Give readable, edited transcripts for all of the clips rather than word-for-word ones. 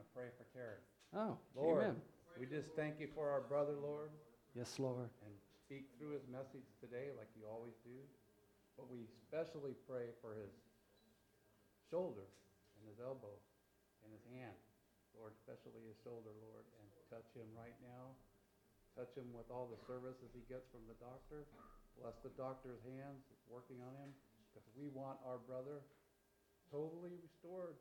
pray for Terry. Oh, Lord, amen. we just thank you for our brother, Lord, Yes, Lord. and speak through his message today like you always do. But we especially pray for his shoulder and his elbow and his hand. Lord, especially his shoulder, Lord, and touch him right now. Touch him with all the services he gets from the doctor. Bless the doctor's hands working on him, because we want our brother totally restored.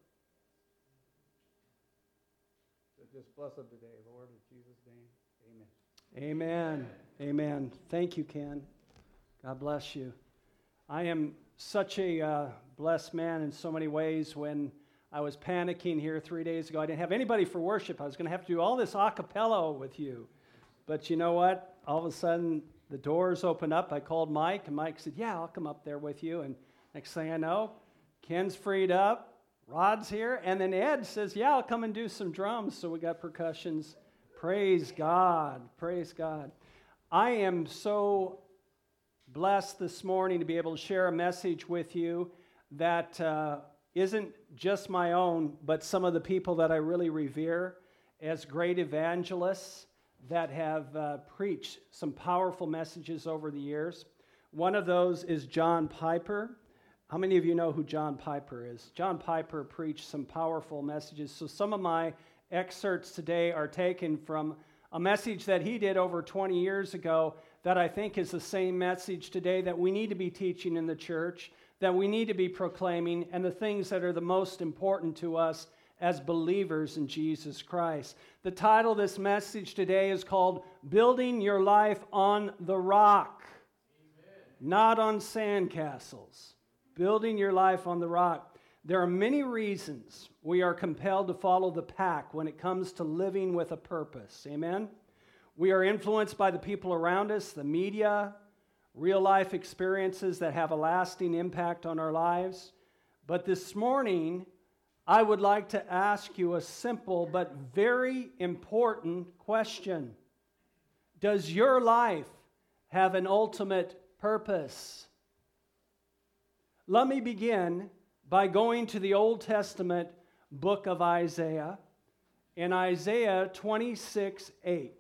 So just bless him today, Lord, in Jesus' name, amen. Amen. Amen. Thank you, Ken. God bless you. I am such a blessed man in so many ways. When I was panicking here 3 days ago, I didn't have anybody for worship. I was going to have to do all this a cappella with you. But you know what? All of a sudden, the doors opened up. I called Mike, and Mike said, yeah, I'll come up there with you. And next thing I know, Ken's freed up, Rod's here, and then Ed says, yeah, I'll come and do some drums. So we got percussions. Praise God. Praise God. I am so blessed this morning to be able to share a message with you that isn't just my own, but some of the people that I really revere as great evangelists that have preached some powerful messages over the years. One of those is John Piper. How many of you know who John Piper is? John Piper preached some powerful messages. So some of my excerpts today are taken from a message that he did over 20 years ago that I think is the same message today that we need to be teaching in the church, that we need to be proclaiming, and the things that are the most important to us as believers in Jesus Christ. The title of this message today is called Building Your Life on the Rock. Amen. Not on sandcastles. Building your life on the rock. There are many reasons we are compelled to follow the pack when it comes to living with a purpose. Amen? We are influenced by the people around us, the media, real life experiences that have a lasting impact on our lives. But this morning, I would like to ask you a simple but very important question. Does your life have an ultimate purpose? Let me begin by going to the Old Testament book of Isaiah, in Isaiah 26:8.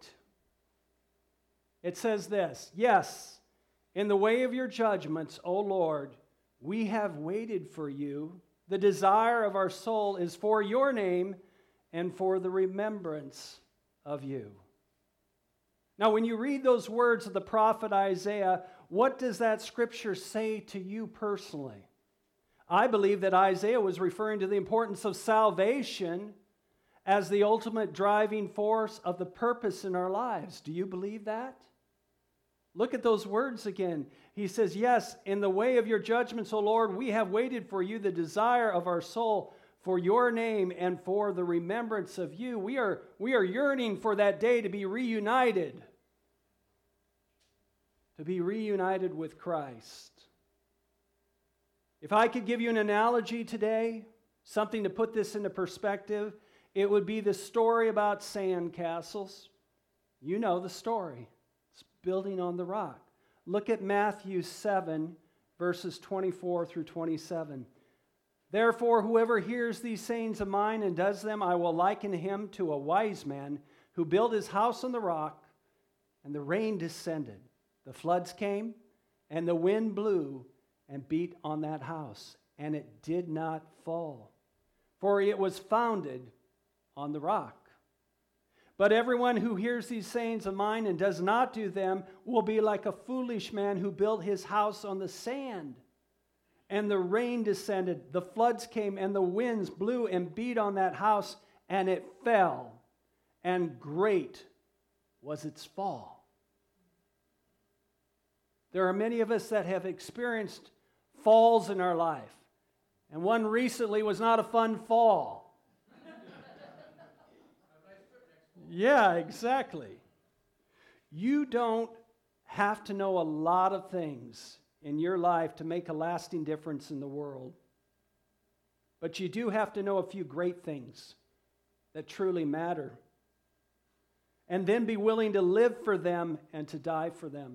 It says this, yes, in the way of your judgments, O Lord, we have waited for you. The desire of our soul is for your name and for the remembrance of you. Now, when you read those words of the prophet Isaiah, what does that scripture say to you personally? I believe that Isaiah was referring to the importance of salvation as the ultimate driving force of the purpose in our lives. Do you believe that? Look at those words again. He says, yes, in the way of your judgments, O Lord, we have waited for you, the desire of our soul, for your name and for the remembrance of you. We are yearning for that day to be reunited with Christ. If I could give you an analogy today, something to put this into perspective, it would be the story about sandcastles. You know the story. It's building on the rock. Look at Matthew 7, verses 24 through 27. Therefore, whoever hears these sayings of mine and does them, I will liken him to a wise man who built his house on the rock, and the rain descended. The floods came, and the wind blew and beat on that house, and it did not fall, for it was founded on the rock. But everyone who hears these sayings of mine and does not do them will be like a foolish man who built his house on the sand. And the rain descended, the floods came, and the winds blew and beat on that house, and it fell, and great was its fall. There are many of us that have experienced falls in our life. And one recently was not a fun fall. Yeah, exactly. You don't have to know a lot of things in your life to make a lasting difference in the world. But you do have to know a few great things that truly matter. And then be willing to live for them and to die for them.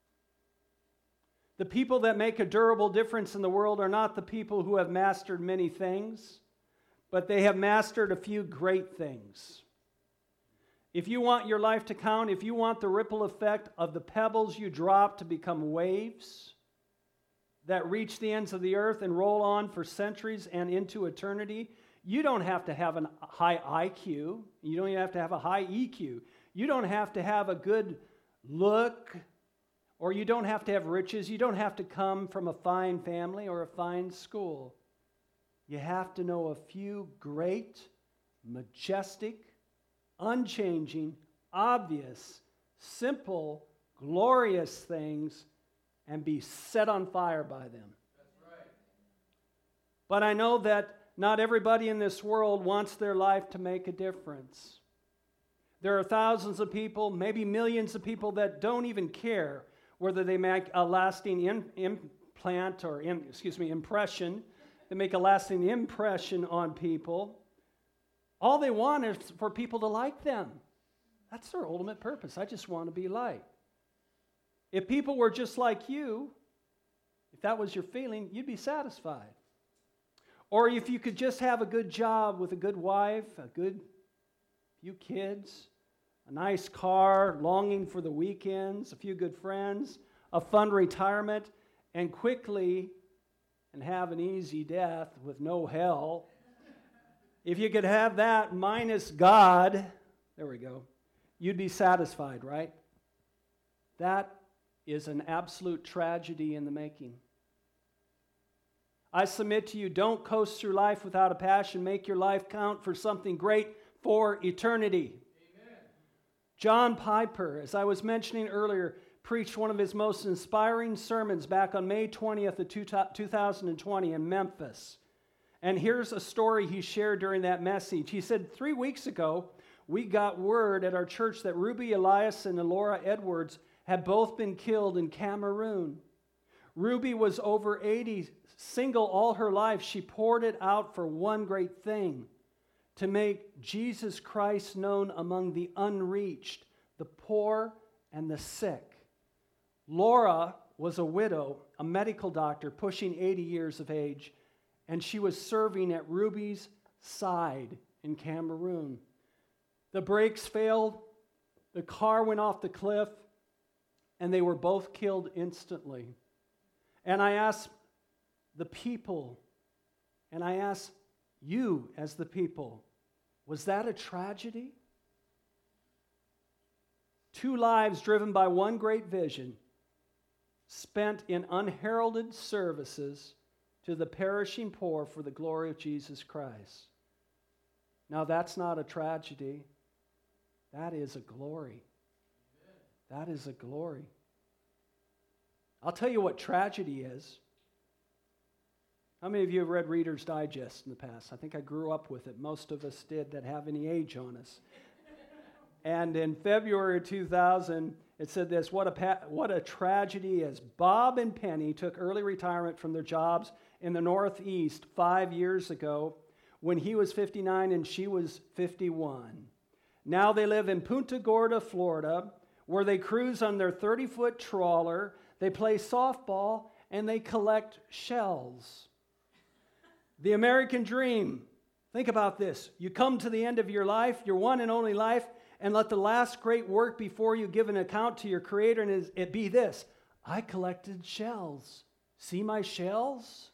The people that make a durable difference in the world are not the people who have mastered many things, but they have mastered a few great things. If you want your life to count, if you want the ripple effect of the pebbles you drop to become waves that reach the ends of the earth and roll on for centuries and into eternity, you don't have to have a high IQ. You don't even have to have a high EQ. You don't have to have a good look, or you don't have to have riches. You don't have to come from a fine family or a fine school. You have to know a few great, majestic, unchanging, obvious, simple, glorious things and be set on fire by them. That's right. But I know that not everybody in this world wants their life to make a difference. There are thousands of people, maybe millions of people that don't even care whether they make a lasting impression. They make a lasting impression on people. All they want is for people to like them. That's their ultimate purpose. I just want to be liked. If people were just like you, if that was your feeling, you'd be satisfied. Or if you could just have a good job with a good wife, a good few kids, a nice car, longing for the weekends, a few good friends, a fun retirement, and quickly and have an easy death with no hell. If you could have that minus God, there we go, you'd be satisfied, right? That is an absolute tragedy in the making. I submit to you, don't coast through life without a passion. Make your life count for something great for eternity. Amen. John Piper, as I was mentioning earlier, preached one of his most inspiring sermons back on May 20th of 2020 in Memphis. And here's a story he shared during that message. He said, 3 weeks ago, we got word at our church that Ruby Elias and Elora Edwards had both been killed in Cameroon. Ruby was over 80, single all her life. She poured it out for one great thing, to make Jesus Christ known among the unreached, the poor, and the sick. Laura was a widow, a medical doctor pushing 80 years of age, and she was serving at Ruby's side in Cameroon. The brakes failed, the car went off the cliff, and they were both killed instantly. And I asked the people, and I asked you as the people, was that a tragedy? 2 lives driven by one great vision, spent in unheralded services to the perishing poor for the glory of Jesus Christ. Now that's not a tragedy. That is a glory. That is a glory. I'll tell you what tragedy is. How many of you have read Reader's Digest in the past? I think I grew up with it. Most of us did that have any age on us. And in February 2000, it said this, what a tragedy is. Bob and Penny took early retirement from their jobs in the Northeast 5 years ago when he was 59 and she was 51. Now they live in Punta Gorda, Florida, where they cruise on their 30-foot trawler, they play softball, and they collect shells. The American dream. Think about this. You come to the end of your life, your one and only life, and let the last great work before you give an account to your Creator, and it be this: I collected shells. See my shells?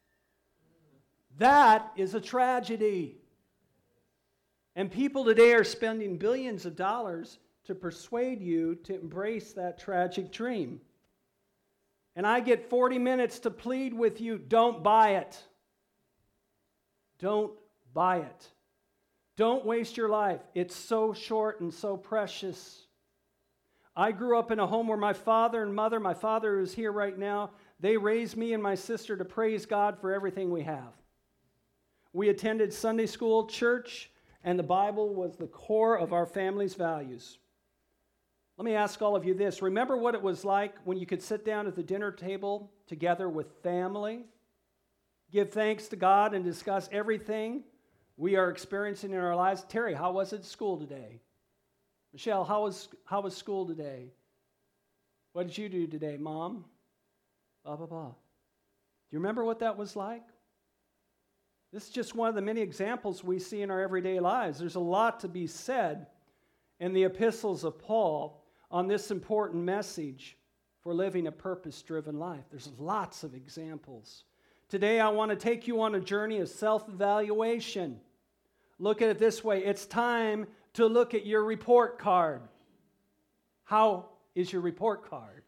That is a tragedy. And people today are spending billions of dollars to persuade you to embrace that tragic dream. And I get 40 minutes to plead with you, don't buy it. Don't buy it. Don't waste your life. It's so short and so precious. I grew up in a home where my father and mother, my father who's here right now, they raised me and my sister to praise God for everything we have. We attended Sunday school, church, and the Bible was the core of our family's values. Let me ask all of you this. Remember what it was like when you could sit down at the dinner table together with family, give thanks to God, and discuss everything we are experiencing in our lives? Terry, how was it at school today? Michelle, how was school today? What did you do today, Mom? Blah, blah, blah. Do you remember what that was like? This is just one of the many examples we see in our everyday lives. There's a lot to be said in the epistles of Paul on this important message for living a purpose-driven life. There's lots of examples. Today, I want to take you on a journey of self-evaluation. Look at it this way. It's time to look at your report card. How is your report card?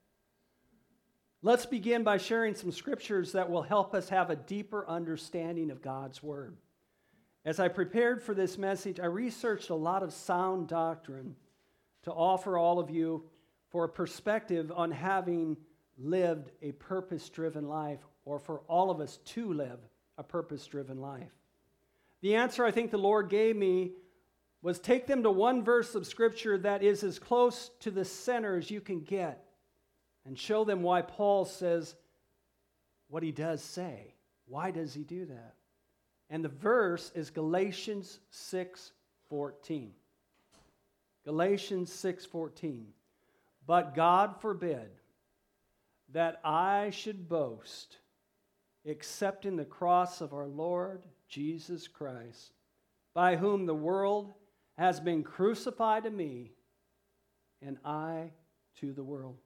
Let's begin by sharing some scriptures that will help us have a deeper understanding of God's Word. As I prepared for this message, I researched a lot of sound doctrine to offer all of you for a perspective on having lived a purpose-driven life, or for all of us to live a purpose-driven life. The answer I think the Lord gave me was take them to one verse of Scripture that is as close to the center as you can get and show them why Paul says what he does say. Why does he do that? And the verse is Galatians 6:14. Galatians 6:14. But God forbid that I should boast except in the cross of our Lord Jesus Christ, by whom the world has been crucified to me, and I to the world.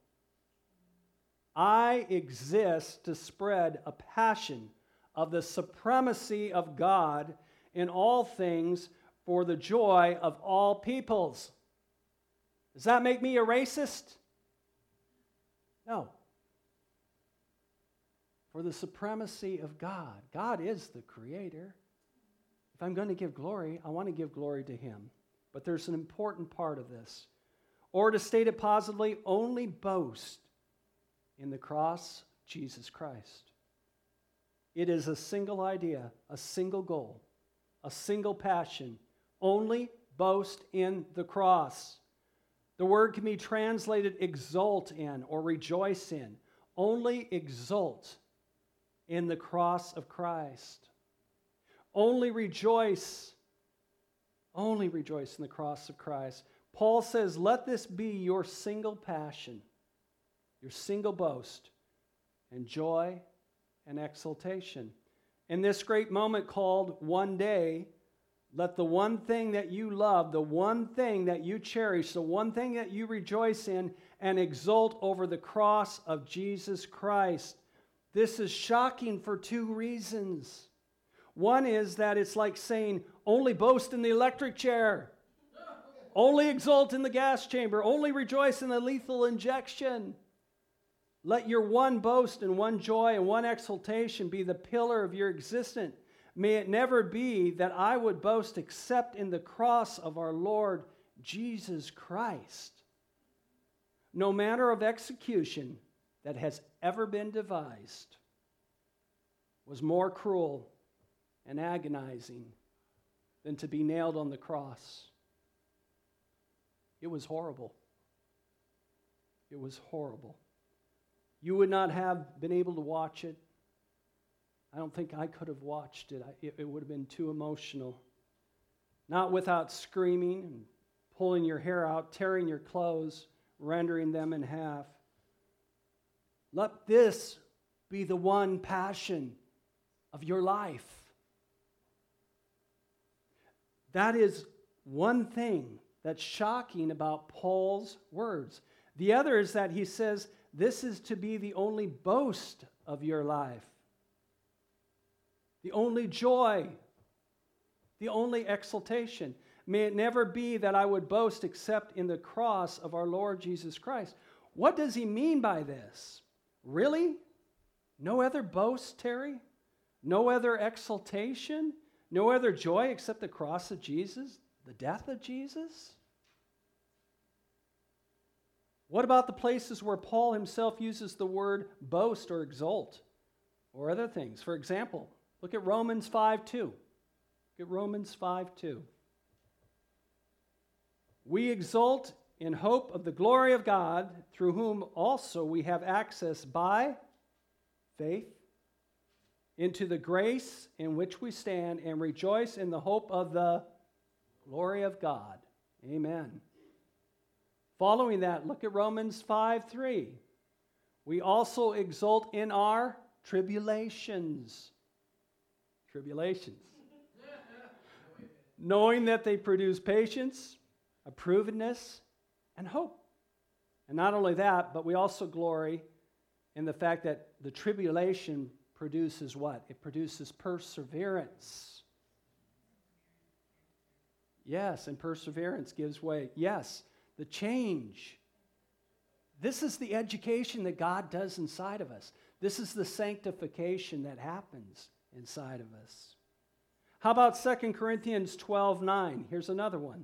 I exist to spread a passion of the supremacy of God in all things for the joy of all peoples. Does that make me a racist? No. For the supremacy of God. God is the creator. If I'm going to give glory, I want to give glory to Him. But there's an important part of this. Or to state it positively, only boast in the cross of Jesus Christ. It is a single idea, a single goal, a single passion. Only boast in the cross. The word can be translated exult in or rejoice in. Only exult in the cross of Christ. Only rejoice in the cross of Christ. Paul says, let this be your single passion, your single boast, and joy and exultation. In this great moment called one day, let the one thing that you love, the one thing that you cherish, the one thing that you rejoice in, and exult over the cross of Jesus Christ. This is shocking for two reasons. One is that it's like saying, only boast in the electric chair. Only exult in the gas chamber. Only rejoice in the lethal injection. Let your one boast and one joy and one exultation be the pillar of your existence. May it never be that I would boast except in the cross of our Lord Jesus Christ. No manner of execution that has ever been devised was more cruel and agonizing than to be nailed on the cross. It was horrible. It was horrible. You would not have been able to watch it. I don't think I could have watched it. It would have been too emotional. Not without screaming and pulling your hair out, tearing your clothes, rendering them in half. Let this be the one passion of your life. That is one thing that's shocking about Paul's words. The other is that he says this is to be the only boast of your life, the only joy, the only exultation. May it never be that I would boast except in the cross of our Lord Jesus Christ. What does he mean by this? Really? No other boast, Terry? No other exultation? No other joy except the cross of Jesus? The death of Jesus? What about the places where Paul himself uses the word boast or exult or other things? For example, look at Romans 5:2. Look at Romans 5:2. We exult in hope of the glory of God, through whom also we have access by faith into the grace in which we stand, and rejoice in the hope of the glory of God. Amen. Following that, look at Romans 5:3. We also exult in our tribulations. Tribulations. Knowing that they produce patience, approvedness, and hope. And not only that, but we also glory in the fact that the tribulation produces what? It produces perseverance. Yes, and perseverance gives way. Yes, the change. This is the education that God does inside of us. This is the sanctification that happens inside of us. How about 2 Corinthians 12:9? Here's another one.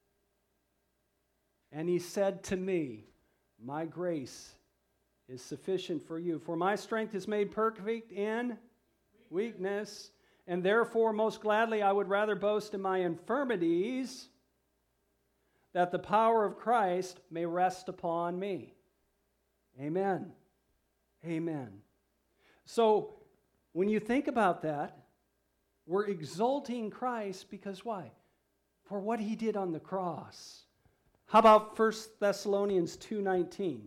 And he said to me, my grace is sufficient for you, for my strength is made perfect in weakness, and therefore most gladly I would rather boast in my infirmities, that the power of Christ may rest upon me. Amen. Amen. So when you think about that, we're exalting Christ because why? For what he did on the cross. How about 1 Thessalonians 2:19?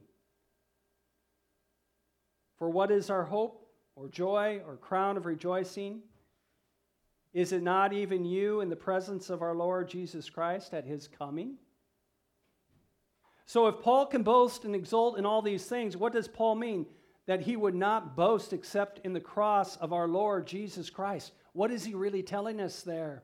For what is our hope or joy or crown of rejoicing? Is it not even you in the presence of our Lord Jesus Christ at his coming? So if Paul can boast and exult in all these things, what does Paul mean? That he would not boast except in the cross of our Lord Jesus Christ. What is he really telling us there?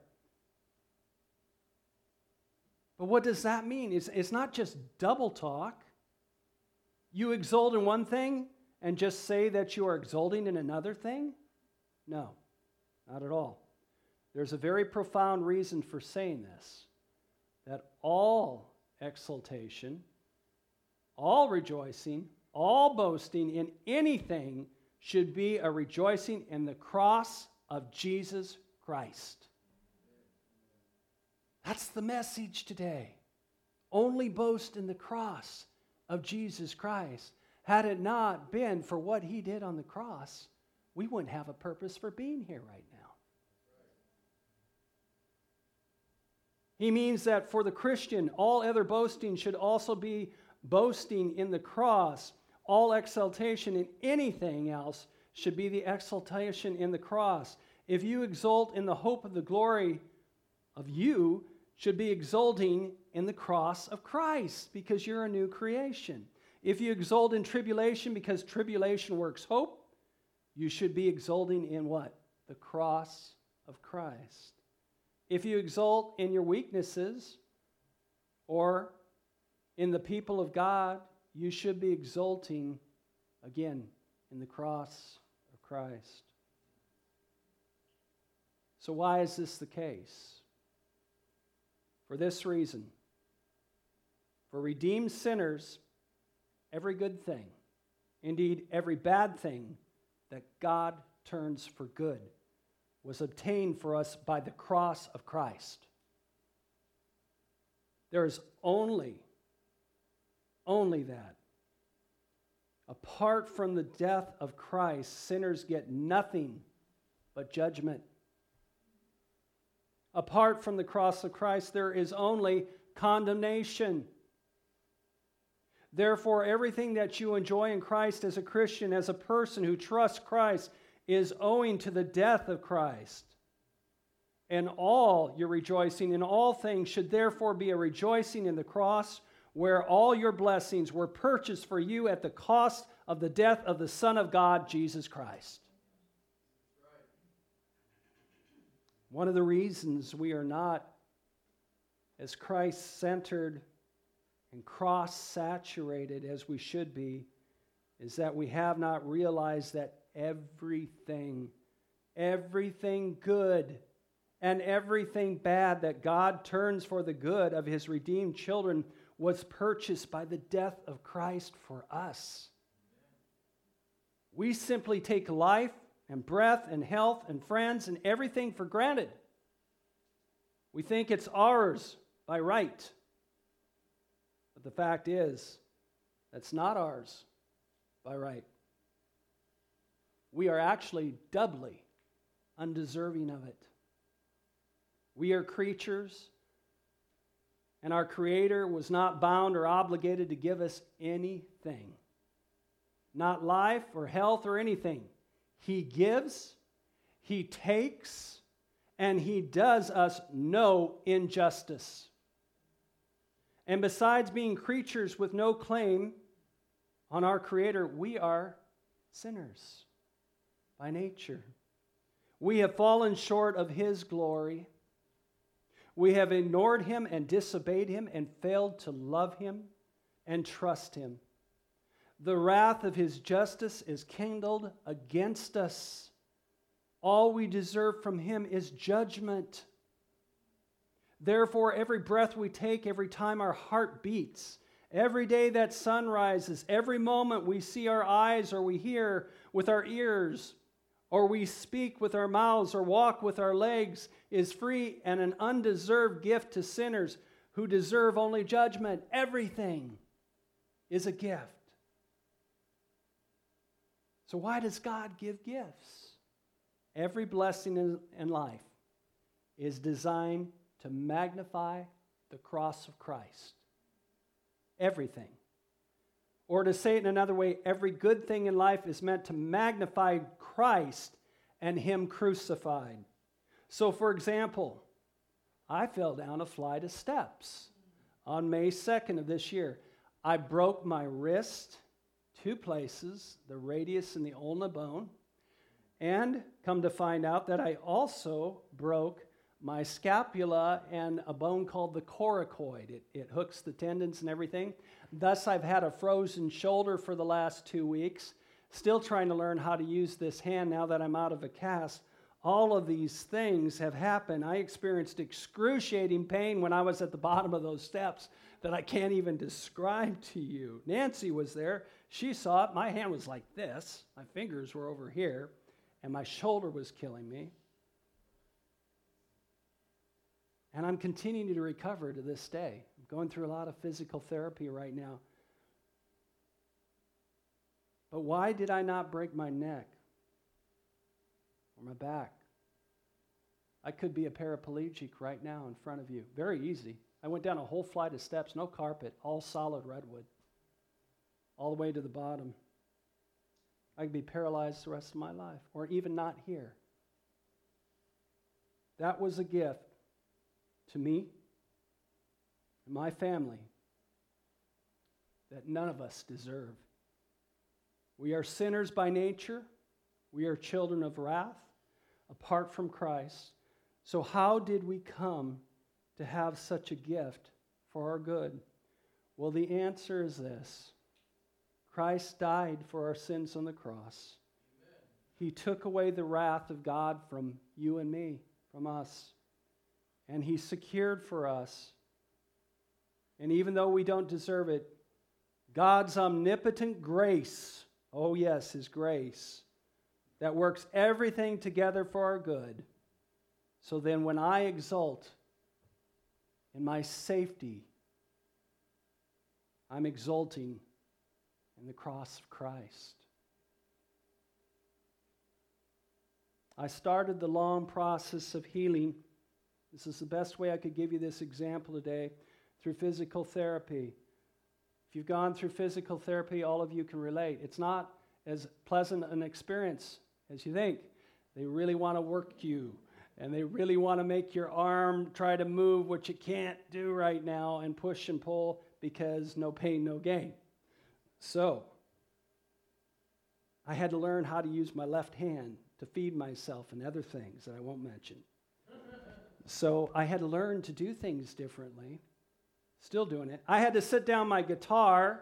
But what does that mean? It's not just double talk. You exult in one thing and just say that you are exulting in another thing? No, not at all. There's a very profound reason for saying this, that all exultation, all rejoicing, all boasting in anything should be a rejoicing in the cross of Jesus Christ. That's the message today. Only boast in the cross of Jesus Christ. Had it not been for what he did on the cross, we wouldn't have a purpose for being here right now. He means that for the Christian, all other boasting should also be boasting in the cross. All exaltation in anything else should be the exaltation in the cross. If you exult in the hope of the glory of you, should be exulting in the cross of Christ because you're a new creation. If you exult in tribulation because tribulation works hope, you should be exulting in what? The cross of Christ. If you exult in your weaknesses or in the people of God, you should be exulting, again, in the cross of Christ. So why is this the case? For this reason. For redeemed sinners, every good thing, indeed every bad thing that God turns for good, was obtained for us by the cross of Christ. There is only that. Apart from the death of Christ, sinners get nothing but judgment. Apart from the cross of Christ, there is only condemnation. Therefore, everything that you enjoy in Christ as a Christian, as a person who trusts Christ, is owing to the death of Christ. And all your rejoicing in all things should therefore be a rejoicing in the cross, where all your blessings were purchased for you at the cost of the death of the Son of God, Jesus Christ. One of the reasons we are not as Christ-centered and cross-saturated as we should be is that we have not realized that everything good and everything bad that God turns for the good of his redeemed children was purchased by the death of Christ for us. We simply take life and breath and health and friends and everything for granted. We think it's ours by right. But the fact is, that's not ours by right. We are actually doubly undeserving of it. We are creatures, and our Creator was not bound or obligated to give us anything. Not life or health or anything. He gives, He takes and He does us no injustice. And besides being creatures with no claim on our Creator, we are sinners by nature. We have fallen short of His glory. We have ignored Him and disobeyed Him and failed to love Him and trust Him. The wrath of His justice is kindled against us. All we deserve from Him is judgment. Therefore, every breath we take, every time our heart beats, every day that sun rises, every moment we see our eyes or we hear with our ears, or we speak with our mouths or walk with our legs, is free and an undeserved gift to sinners who deserve only judgment. Everything is a gift. So why does God give gifts? Every blessing in life is designed to magnify the cross of Christ. Everything. Or to say it in another way, every good thing in life is meant to magnify Christ and Him crucified. So, for example, I fell down a flight of steps on May 2nd of this year. I broke my wrist, 2 places, the radius and the ulna bone, and come to find out that I also broke my scapula and a bone called the coracoid. It hooks the tendons and everything. Thus, I've had a frozen shoulder for the last 2 weeks, still trying to learn how to use this hand now that I'm out of a cast. All of these things have happened. I experienced excruciating pain when I was at the bottom of those steps that I can't even describe to you. Nancy was there. She saw it. My hand was like this. My fingers were over here, and my shoulder was killing me. And I'm continuing to recover to this day. I'm going through a lot of physical therapy right now. But why did I not break my neck or my back? I could be a paraplegic right now in front of you. Very easy. I went down a whole flight of steps, no carpet, all solid redwood, all the way to the bottom. I could be paralyzed the rest of my life, or even not here. That was a gift to me and my family that none of us deserve. We are sinners by nature. We are children of wrath apart from Christ. So how did we come to have such a gift for our good? Well, the answer is this. Christ died for our sins on the cross. Amen. He took away the wrath of God from you and me, from us. And He secured for us. And even though we don't deserve it, God's omnipotent grace, oh yes, His grace, that works everything together for our good. So then when I exult in my safety, I'm exulting in the cross of Christ. I started the long process of healing. This is the best way I could give you this example today, through physical therapy. If you've gone through physical therapy, all of you can relate. It's not as pleasant an experience as you think. They really want to work you, and they really want to make your arm try to move, which it can't do right now, and push and pull, because no pain, no gain. So, I had to learn how to use my left hand to feed myself and other things that I won't mention. So I had to learn to do things differently. Still doing it. I had to sit down my guitar.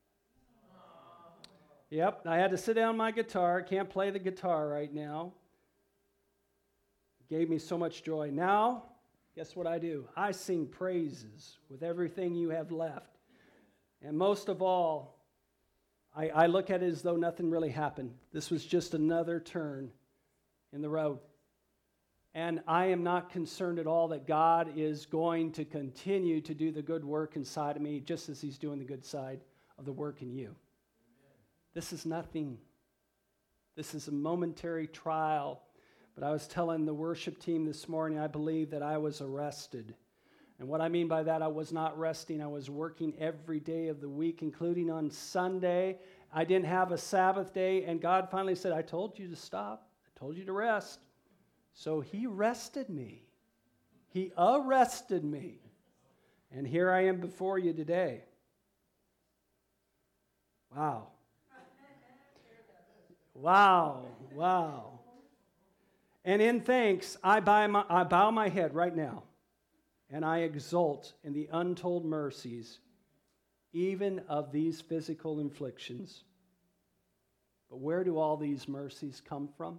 Yep, I had to sit down my guitar. Can't play the guitar right now. It gave me so much joy. Now, guess what I do? I sing praises with everything you have left. And most of all, I look at it as though nothing really happened. This was just another turn in the road. And I am not concerned at all that God is going to continue to do the good work inside of me, just as He's doing the good side of the work in you. Amen. This is nothing. This is a momentary trial. But I was telling the worship team this morning, I believe that I was arrested. And what I mean by that, I was not resting. I was working every day of the week, including on Sunday. I didn't have a Sabbath day, and God finally said, I told you to stop. I told you to rest. So he arrested me. He arrested me. And here I am before you today. Wow. Wow. Wow. And in thanks, I bow my head right now, and I exult in the untold mercies, even of these physical inflictions. But where do all these mercies come from?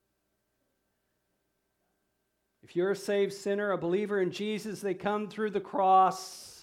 If you're a saved sinner, a believer in Jesus, they come through the cross.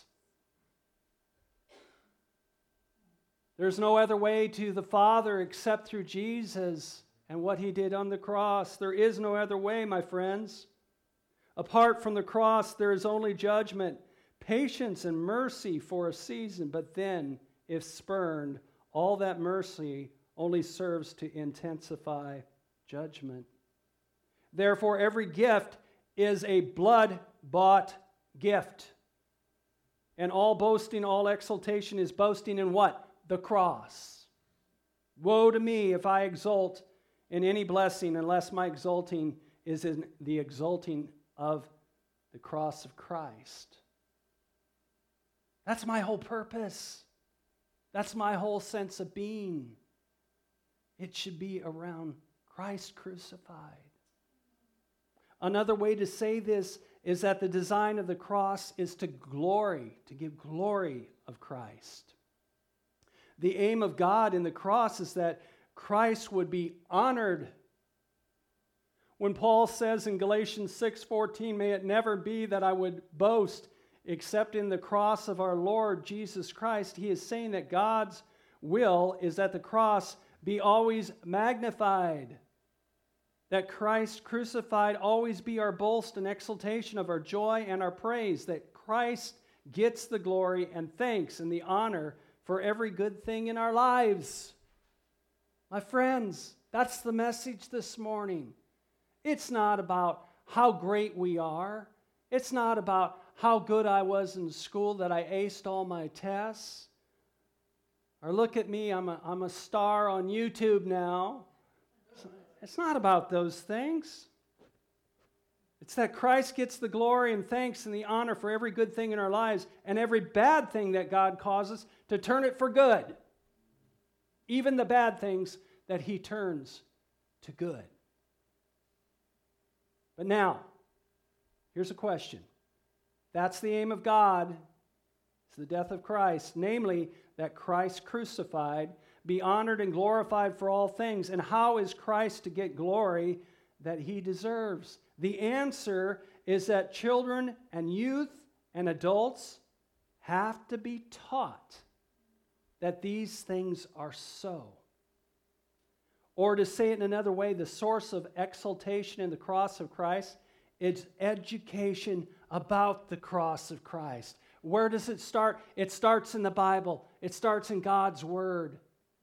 There's no other way to the Father except through Jesus and what he did on the cross. There is no other way, my friends. Apart from the cross, there is only judgment, patience, and mercy for a season. But then, if spurned, all that mercy only serves to intensify judgment. Therefore, every gift is a blood-bought gift. And all boasting, all exultation is boasting in what? The cross. Woe to me if I exult in any blessing unless my exulting is in the exulting of the cross of Christ. That's my whole purpose. That's my whole sense of being. It should be around Christ crucified. Another way to say this is that the design of the cross is to give glory of Christ. The aim of God in the cross is that Christ would be honored. When Paul says in Galatians 6:14, may it never be that I would boast except in the cross of our Lord Jesus Christ, he is saying that God's will is that the cross be always magnified. That Christ crucified always be our boast and exultation of our joy and our praise. That Christ gets the glory and thanks and the honor for every good thing in our lives. My friends, that's the message this morning. It's not about how great we are. It's not about how good I was in school that I aced all my tests. Or look at me, I'm a star on YouTube now. It's not about those things. It's that Christ gets the glory and thanks and the honor for every good thing in our lives and every bad thing that God causes to turn it for good. Even the bad things that he turns to good. But now, here's a question. That's the aim of God. It's the death of Christ. Namely, that Christ crucified be honored and glorified for all things. And how is Christ to get glory that he deserves? The answer is that children and youth and adults have to be taught that these things are so. Or to say it in another way, the source of exaltation in the cross of Christ is education about the cross of Christ. Where does it start? It starts in the Bible. It starts in God's Word.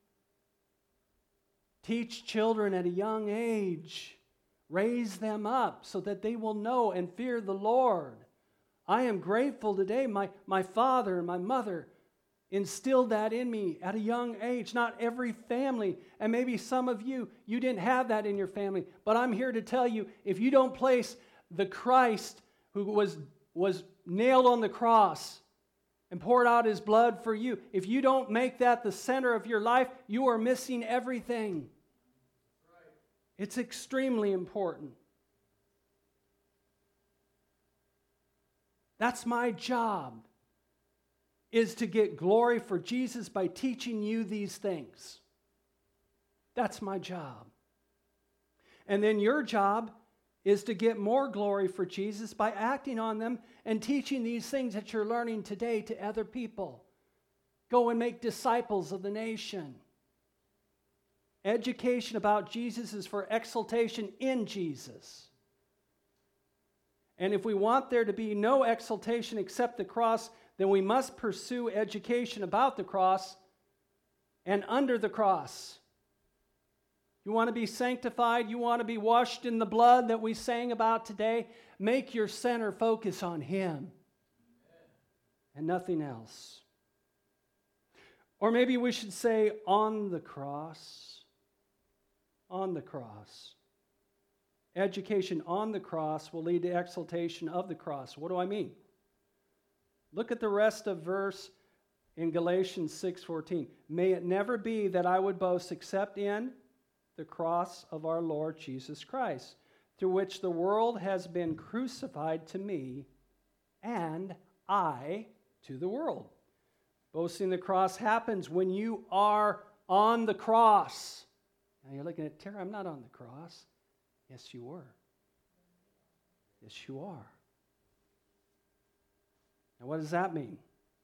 Teach children at a young age. Raise them up so that they will know and fear the Lord. I am grateful today. My father and my mother instilled that in me at a young age. Not every family, and maybe some of you didn't have that in your family. But I'm here to tell you, if you don't place the Christ who was nailed on the cross and poured out his blood for you, if you don't make that the center of your life, you are missing everything. It's extremely important. That's my job, is to get glory for Jesus by teaching you these things. That's my job. And then your job is to get more glory for Jesus by acting on them and teaching these things that you're learning today to other people. Go and make disciples of the nation. Education about Jesus is for exaltation in Jesus. And if we want there to be no exaltation except the cross, then we must pursue education about the cross and under the cross. You want to be sanctified? You want to be washed in the blood that we sang about today? Make your center focus on him and nothing else. Or maybe we should say, on the cross. On the cross. education on the cross will lead to exaltation of the cross. What do I mean? Look at the rest of verse in Galatians 6:14. May it never be that I would boast except in the cross of our Lord Jesus Christ, through which the world has been crucified to me, and I to the world. Boasting the cross happens when you are on the cross. Now you're looking at Tara, I'm not on the cross. Yes, you were. Yes, you are. Now what does that mean?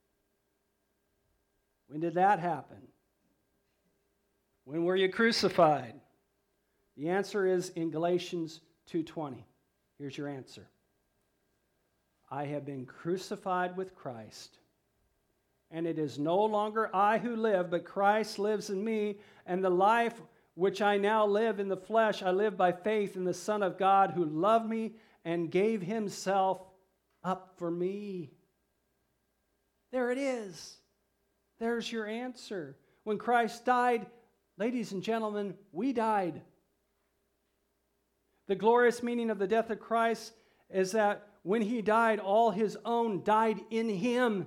When did that happen? When were you crucified? The answer is in Galatians 2:20. Here's your answer. I have been crucified with Christ, and it is no longer I who live, but Christ lives in me, and the life which I now live in the flesh, I live by faith in the Son of God who loved me and gave himself up for me. There it is. There's your answer. When Christ died, ladies and gentlemen, we died. The glorious meaning of the death of Christ is that when he died, all his own died in him.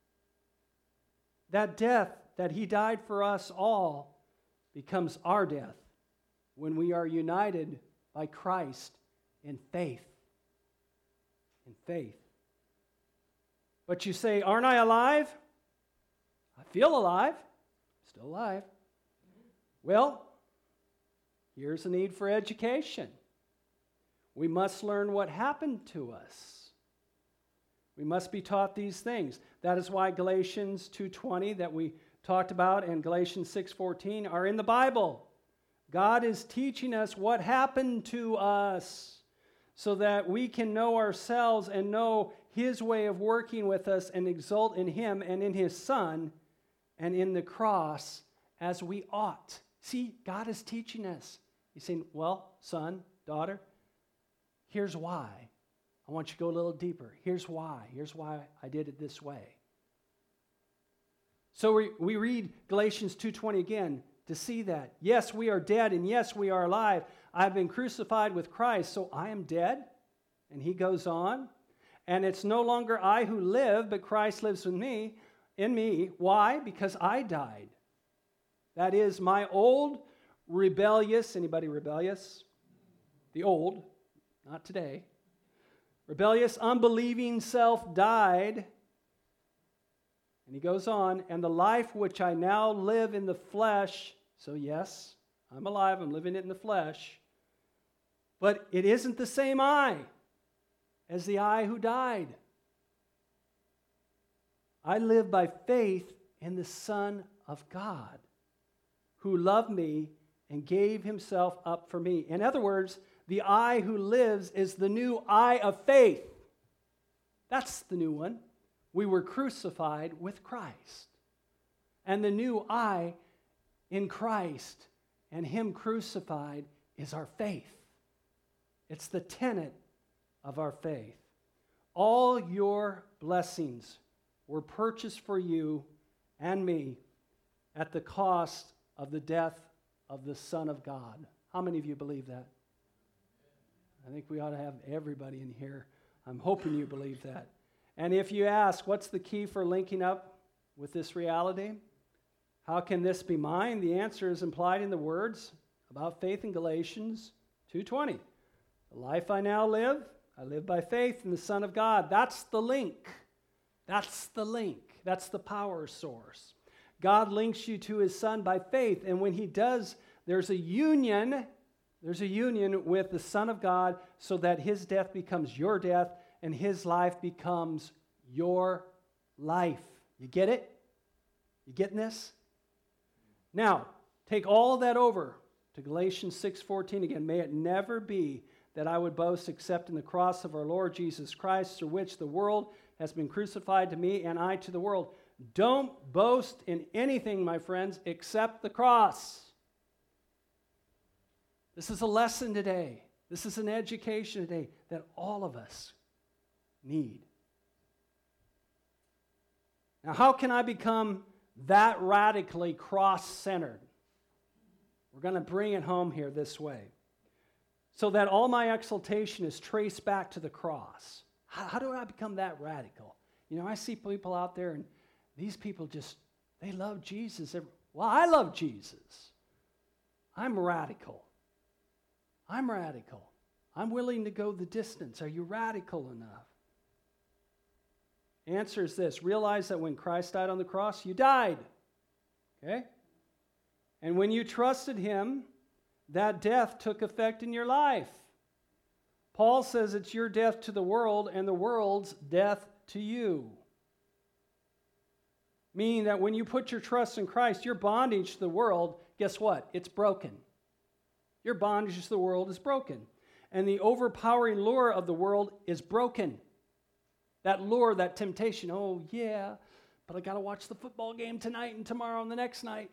That death that he died for us all becomes our death when we are united by Christ in faith. In faith. But you say, aren't I alive? I feel alive. Still alive. Well, here's a need for education. We must learn what happened to us. We must be taught these things. That is why Galatians 2:20 that we talked about and Galatians 6:14 are in the Bible. God is teaching us what happened to us so that we can know ourselves and know his way of working with us and exult in him and in his Son and in the cross as we ought. See, God is teaching us. He's saying, well, son, daughter, here's why. I want you to go a little deeper. Here's why. Here's why I did it this way. So we read Galatians 2:20 again to see that. Yes, we are dead, and yes, we are alive. I have been crucified with Christ, so I am dead. And he goes on. And it's no longer I who live, but Christ lives in me. Why? Because I died. That is, my old rebellious, anybody rebellious? The old, not today. Rebellious, unbelieving self died. And he goes on, and the life which I now live in the flesh, so yes, I'm alive, I'm living it in the flesh, but it isn't the same I as the I who died. I live by faith in the Son of God, who loved me and gave himself up for me. In other words, the I who lives is the new I of faith. That's the new one. We were crucified with Christ. And the new I in Christ and him crucified is our faith. It's the tenet of our faith. All your blessings were purchased for you and me at the cost of the death of the Son of God. How many of you believe that? I think we ought to have everybody in here. I'm hoping you believe that. And if you ask, what's the key for linking up with this reality? How can this be mine? The answer is implied in the words about faith in Galatians 2:20. The life I now live, I live by faith in the Son of God. That's the link. That's the link. That's the power source. God links you to his Son by faith, and when he does, there's a union with the Son of God so that his death becomes your death and his life becomes your life. You get it? You getting this? Now, take all that over to Galatians 6:14 again. May it never be that I would boast except in the cross of our Lord Jesus Christ, through which the world has been crucified to me and I to the world. Don't boast in anything, my friends, except the cross. This is a lesson today. This is an education today that all of us need. Now, how can I become that radically cross-centered? We're going to bring it home here this way. so that all my exaltation is traced back to the cross. How do I become that radical? You know, I see people out there, and these people just, they love Jesus. Well, I love Jesus. I'm radical. I'm radical. I'm willing to go the distance. Are you radical enough? Answer is this: realize that when Christ died on the cross, you died. Okay? And when you trusted him, that death took effect in your life. Paul says it's your death to the world and the world's death to you. Meaning that when you put your trust in Christ, your bondage to the world, guess what? It's broken. Your bondage to the world is broken. And the overpowering lure of the world is broken. That lure, that temptation, oh yeah, but I got to watch the football game tonight and tomorrow and the next night.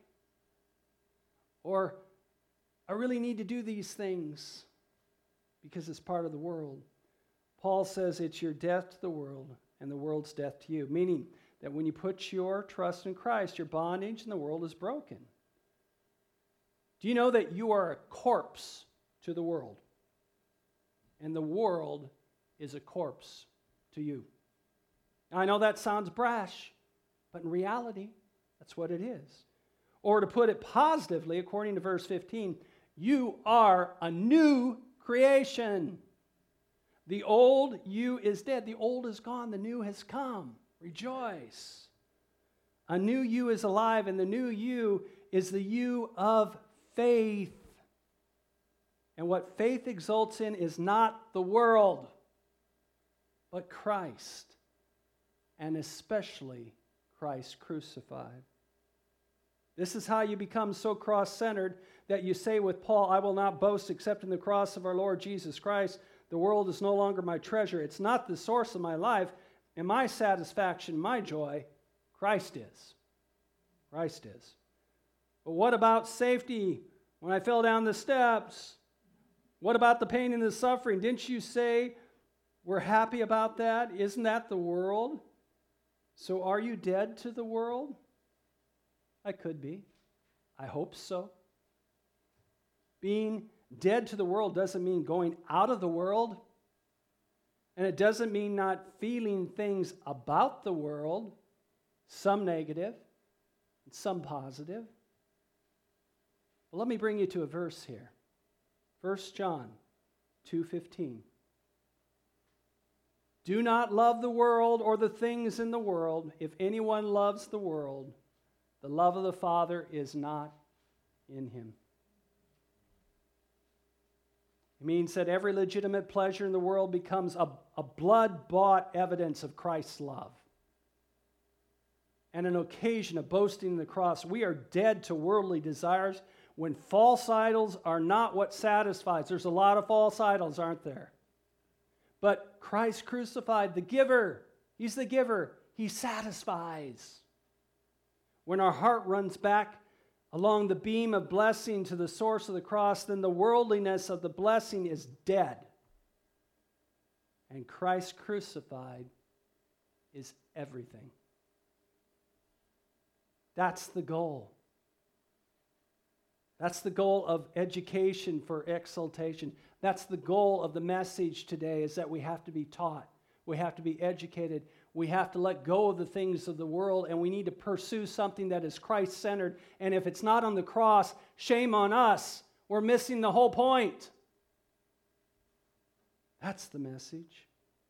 Or I really need to do these things because it's part of the world. Paul says it's your death to the world and the world's death to you. Meaning that when you put your trust in Christ, your bondage in the world is broken. Do you know that you are a corpse to the world? And the world is a corpse to you. Now, I know that sounds brash, but in reality, that's what it is. Or to put it positively, according to verse 15, you are a new creation. The old you is dead. The old is gone. The new has come. Rejoice. A new you is alive, and the new you is the you of faith. And what faith exults in is not the world, but Christ, and especially Christ crucified. This is how you become so cross-centered that you say with Paul, I will not boast except in the cross of our Lord Jesus Christ. The world is no longer my treasure. It's not the source of my life and my satisfaction, my joy. Christ is. Christ is. But what about safety when I fell down the steps? What about the pain and the suffering? Didn't you say we're happy about that? Isn't that the world? So are you dead to the world? I could be. I hope so. Being dead to the world doesn't mean going out of the world. And it doesn't mean not feeling things about the world, some negative, and some positive. Well, let me bring you to a verse here. 1 John 2:15. Do not love the world or the things in the world. If anyone loves the world, the love of the Father is not in him. It means that every legitimate pleasure in the world becomes a blood-bought evidence of Christ's love and an occasion of boasting in the cross. We are dead to worldly desires when false idols are not what satisfies. There's a lot of false idols, aren't there? But Christ crucified, the giver, he's the giver. He satisfies. When our heart runs back along the beam of blessing to the source of the cross, then the worldliness of the blessing is dead. And Christ crucified is everything. That's the goal. That's the goal of education for exaltation. That's the goal of the message today, is that we have to be taught. We have to be educated. We have to let go of the things of the world, and we need to pursue something that is Christ-centered. And if it's not on the cross, shame on us. We're missing the whole point. That's the message.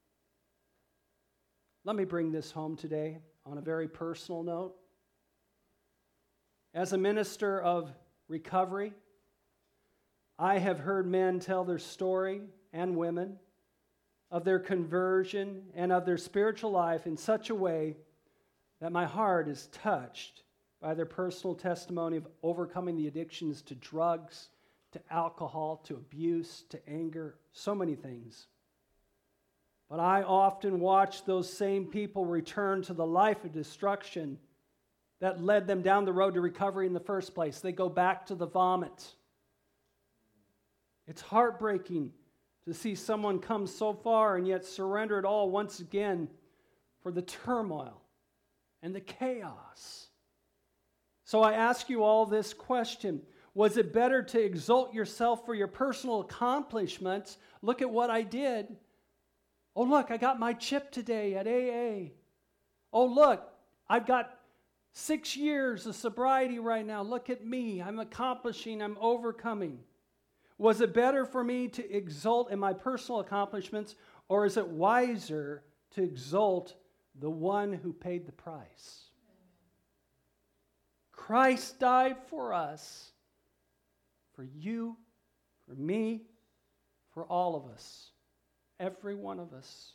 Let me bring this home today on a very personal note. As a minister of recovery, I have heard men tell their story, and women, of their conversion and of their spiritual life in such a way that my heart is touched by their personal testimony of overcoming the addictions to drugs, to alcohol, to abuse, to anger, so many things. But I often watch those same people return to the life of destruction that led them down the road to recovery in the first place. They go back to the vomit. It's heartbreaking to see someone come so far and yet surrender it all once again for the turmoil and the chaos. So I ask you all this question: Was it better to exalt yourself for your personal accomplishments? Look at what I did. Oh, look, I got my chip today at AA. Oh, look, I've got 6 years of sobriety right now. Look at me. I'm accomplishing. I'm overcoming. Was it better for me to exult in my personal accomplishments, or is it wiser to exalt the one who paid the price? Christ died for us, for you, for me, for all of us, every one of us.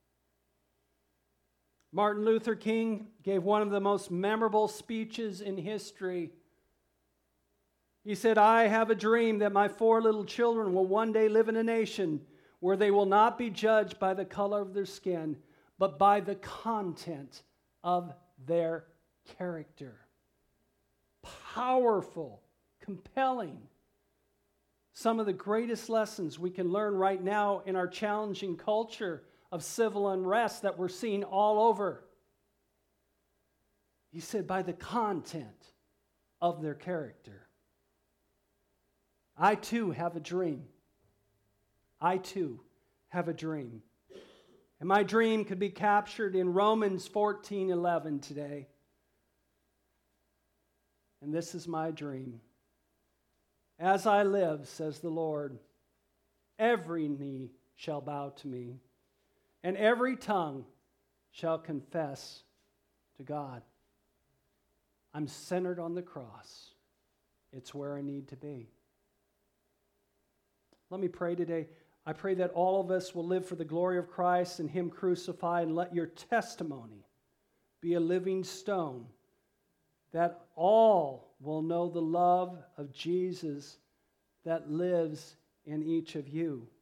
Martin Luther King gave one of the most memorable speeches in history. He said, "I have a dream that my 4 little children will one day live in a nation where they will not be judged by the color of their skin, but by the content of their character." Powerful, compelling. Some of the greatest lessons we can learn right now in our challenging culture of civil unrest that we're seeing all over. He said, by the content of their character. I too have a dream. I too have a dream. And my dream could be captured in Romans 14:11 today. And this is my dream. As I live, says the Lord, every knee shall bow to me, and every tongue shall confess to God. I'm centered on the cross. It's where I need to be. Let me pray today. I pray that all of us will live for the glory of Christ and Him crucified, and let your testimony be a living stone, that all will know the love of Jesus that lives in each of you.